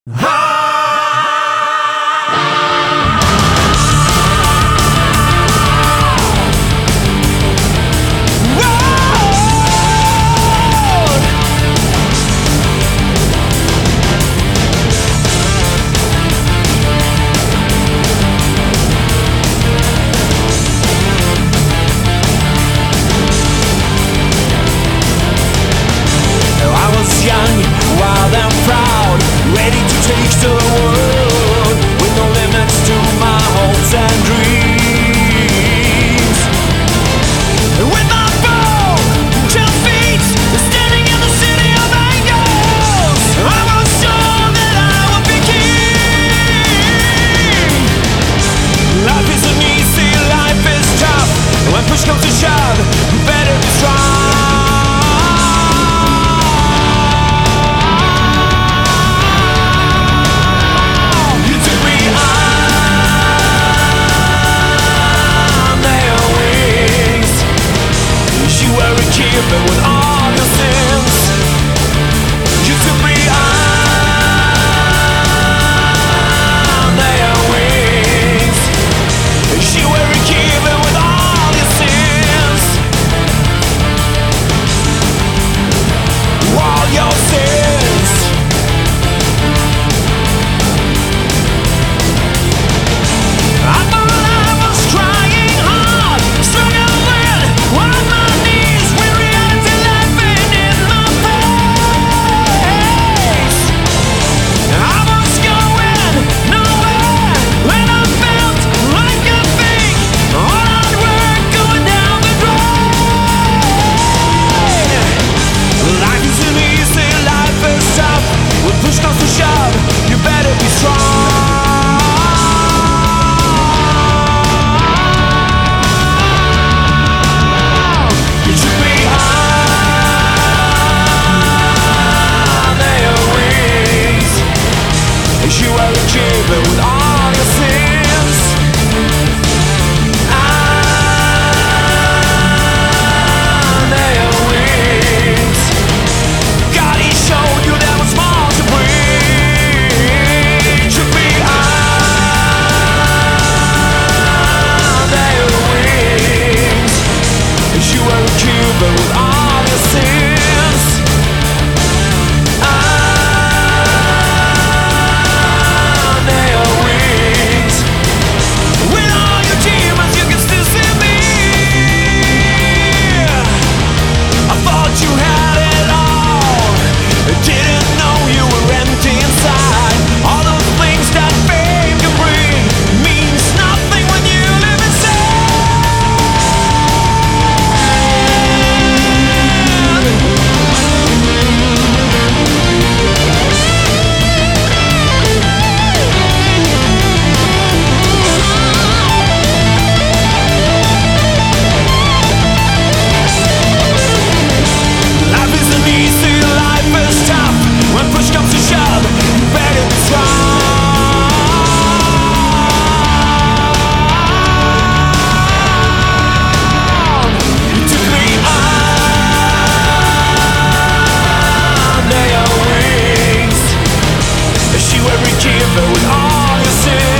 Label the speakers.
Speaker 1: Wild and proud, ready to take to the world, with no limits to my hopes and dreams. With my bow, 2 feet, standing in the city of angels, I was sure that I would be king. Life isn't easy, life is tough. When push comes to shove, better be strong. But with all your sins, you took me on their wings. You were a given with all your sins, all your sins. I thought I was trying hard, struggling on my knees. Push comes to shove, you better be strong. You took me on their wings. You were a kid, but with all your sins. On their wings. God, he showed you that was small to breathe. Took me on their wings. You were a kid, but with all your sins. On their wings. With all your demons, you can still see me. I thought you had it all. Didn't know you were empty inside. All those things that fame can bring means nothing when you live Life isn't easy, life is tough. When push comes to shove, you better be strong. You took me on their wings. You were a giver with all your sins.